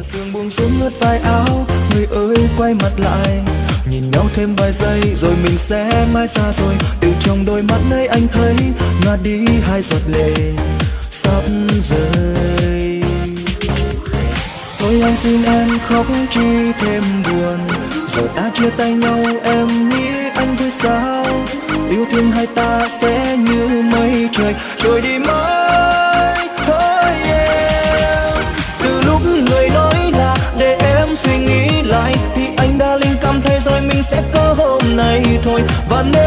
sương buông xuống ướt vai áo, người ơi quay mặt lại, nhìn nhau thêm vài giây rồi mình sẽ mãi xa rồi. Từ trong đôi mắt nơi anh thấy ngả đi hai giọt lệ sắp rơi. Thôi anh xin em khóc chi thêm buồn, giờ ta chia tay nhau em nghĩ anh vui sao? Yêu thương hai ta sẽ như mây trời trôi đi mãi thôi em. Từ lúc người nói là để em suy nghĩ lại thì anh đã linh cảm thấy rồi mình sẽ có hôm nay thôi. Và nếu